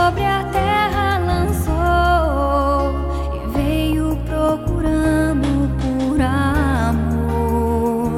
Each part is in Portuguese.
sobre a terra lançou e veio procurando por amor.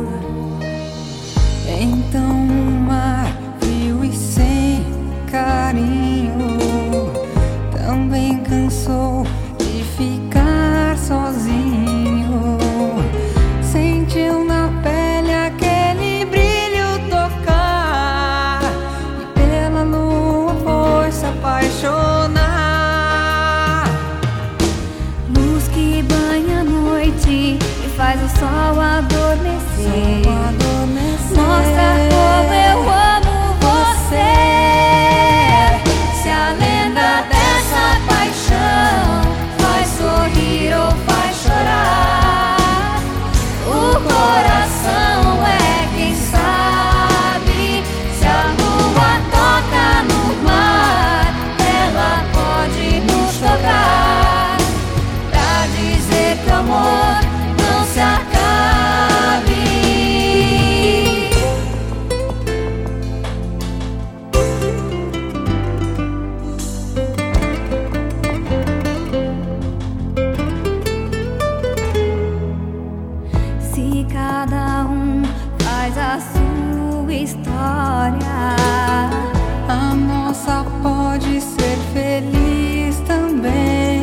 Então o mar frio e sem carinho também cansou de ficar sozinho. Sentiu na pele aquele brilho tocar e pela lua foi se apaixonar. Luz que banha a noite e faz o sol adormecer. Mostra como eu amo você. Se a lenda dessa paixão faz sorrir ou faz chorar, o coração é quem sabe. Se a lua toca no mar, ela pode nos tocar pra dizer que o amor não se acabe. Se cada um faz a sua história, A nossa pode ser feliz também.